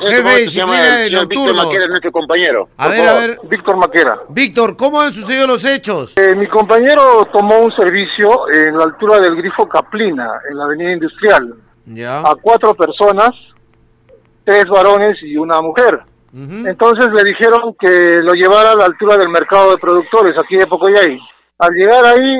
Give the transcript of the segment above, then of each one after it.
jefe de disciplina de nocturnos. Víctor Maquera es nuestro compañero. A ver. Víctor Maquera. Víctor, ¿cómo han sucedido los hechos? Mi compañero tomó un servicio en la altura del Grifo Caplina, en la avenida Industrial. Ya. A 4 personas, 3 varones y una mujer. Entonces le dijeron que lo llevara a la altura del mercado de productores, aquí de Pocoyay. Al llegar ahí,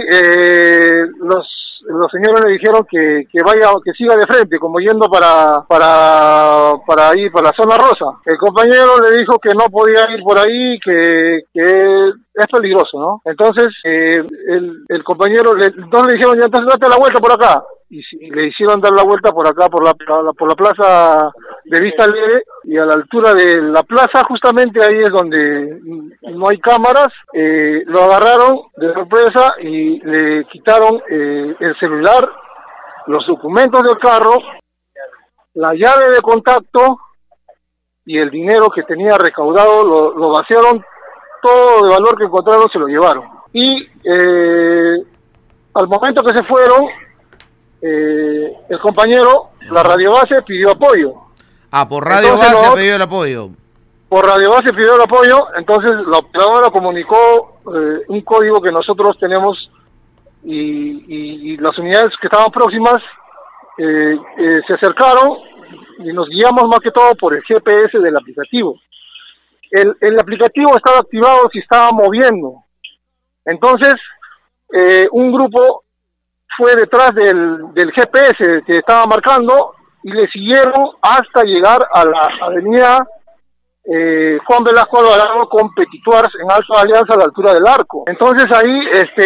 los señores le dijeron que vaya, que siga de frente, como yendo para ahí, para la zona rosa. El compañero le dijo que no podía ir por ahí, que es peligroso, ¿no? Entonces, el compañero, entonces le dijeron, ya, entonces date la vuelta por acá. Y le hicieron dar la vuelta por acá, por la plaza de Vista Alegre, y a la altura de la plaza, justamente ahí es donde no hay cámaras, lo agarraron de sorpresa y le quitaron el celular, los documentos del carro, la llave de contacto y el dinero que tenía recaudado, lo vaciaron, todo de valor que encontraron se lo llevaron. Y al momento que se fueron, el compañero, la radiobase pidió apoyo. Por radio base pidió el apoyo. Por radio base pidió el apoyo, entonces la operadora comunicó un código que nosotros tenemos y las unidades que estaban próximas se acercaron y nos guiamos más que todo por el GPS del aplicativo. El aplicativo estaba activado si estaba moviendo. Entonces, un grupo fue detrás del GPS que estaba marcando y le siguieron hasta llegar a la avenida Juan Velasco Alvarado con Petituars en Alto Alianza a la altura del Arco. Entonces ahí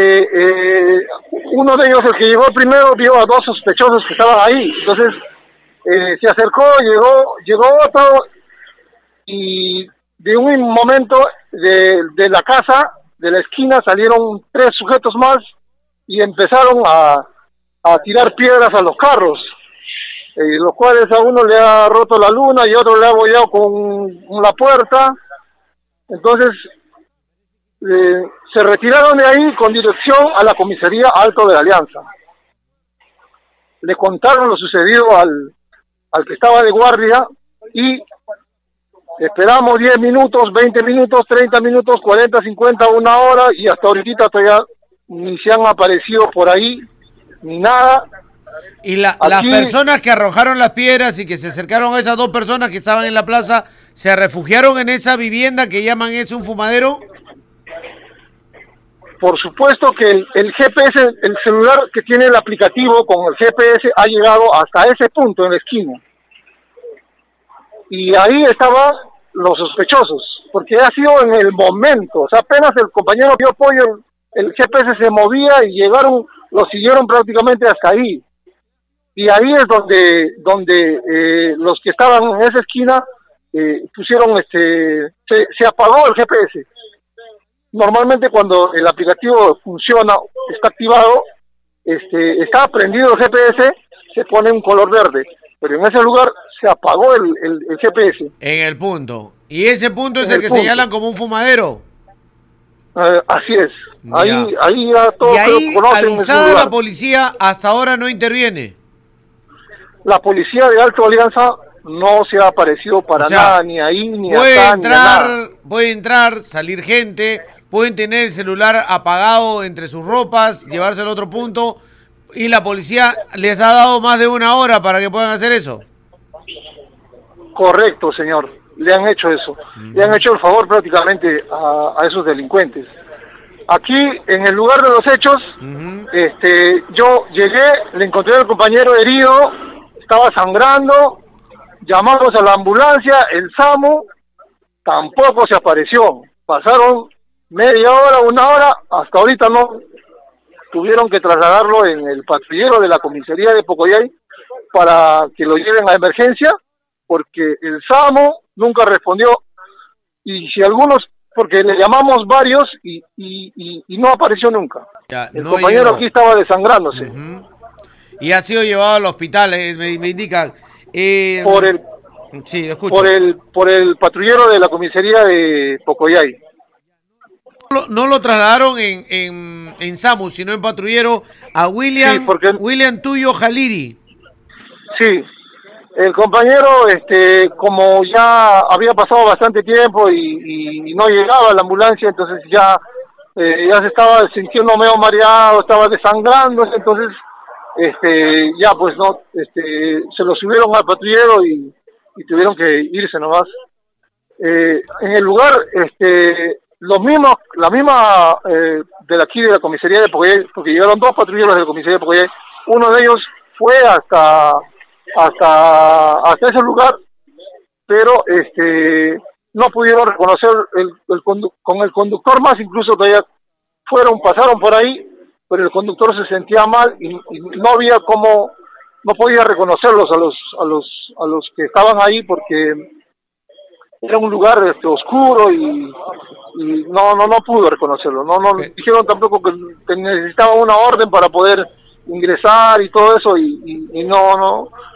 uno de ellos, el que llegó primero, vio a 2 sospechosos que estaban ahí. Entonces se acercó, llegó otro y de un momento de la casa, de la esquina, salieron 3 sujetos más y empezaron a tirar piedras a los carros, los cuales a uno le ha roto la luna y a otro le ha abollado con la puerta. Entonces se retiraron de ahí con dirección a la comisaría Alto de la Alianza. Le contaron lo sucedido al que estaba de guardia y esperamos 10 minutos, 20 minutos, 30 minutos, 40, 50, 1 hora y hasta ahorita todavía ni se han aparecido por ahí, ni nada. Y las personas que arrojaron las piedras y que se acercaron a esas 2 personas que estaban en la plaza, ¿se refugiaron en esa vivienda que llaman es un fumadero? Por supuesto que el GPS, el celular que tiene el aplicativo con el GPS ha llegado hasta ese punto en la esquina. Y ahí estaban los sospechosos, porque ha sido en el momento, o sea, apenas el compañero dio apoyo, el GPS se movía y lo siguieron prácticamente hasta ahí. Y ahí es donde los que estaban en esa esquina pusieron, se apagó el GPS. Normalmente cuando el aplicativo funciona, está activado, está prendido el GPS, se pone un color verde. Pero en ese lugar se apagó el GPS. En el punto. ¿Y ese punto es el que señalan como un fumadero? Así es. Ahí ya todos conocen. Avisada la policía, hasta ahora no interviene. La policía de Alto Alianza no se ha aparecido para nada, ni ahí, ni acá, ni nada. Puede entrar, salir gente, pueden tener el celular apagado entre sus ropas, llevarse al otro punto, y la policía les ha dado más de 1 hora para que puedan hacer eso. Correcto, señor. Le han hecho eso. Le han hecho el favor prácticamente a esos delincuentes. Aquí, en el lugar de los hechos, yo llegué, le encontré al compañero herido, estaba sangrando, llamamos a la ambulancia, el SAMU tampoco se apareció. Pasaron media hora, 1 hora, hasta ahorita no. Tuvieron que trasladarlo en el patrullero de la comisaría de Pocoyay para que lo lleven a emergencia, porque el SAMU nunca respondió. Y si algunos, porque le llamamos varios y no apareció nunca. El compañero aquí estaba desangrándose. Y ha sido llevado al hospital, me indican. Sí, lo escucho. Por el patrullero de la comisaría de Pocoyay. No lo trasladaron en SAMU, sino en patrullero a William Tuyo Jaliri. Sí, El compañero, como ya había pasado bastante tiempo y no llegaba a la ambulancia, entonces ya se estaba sintiendo medio mareado, estaba desangrándose, entonces ya pues no, se lo subieron al patrullero y tuvieron que irse nomás. En el lugar, la misma de aquí de la comisaría de Pocoyay, porque llegaron dos patrulleros de la comisaría de Pocoyay, uno de ellos fue hasta ese lugar, pero no pudieron reconocer con el conductor más, incluso todavía pasaron por ahí, pero el conductor se sentía mal y no había cómo, no podía reconocerlos a los que estaban ahí porque era un lugar oscuro y no pudo reconocerlo. No dijeron tampoco que necesitaban una orden para poder ingresar y todo eso y no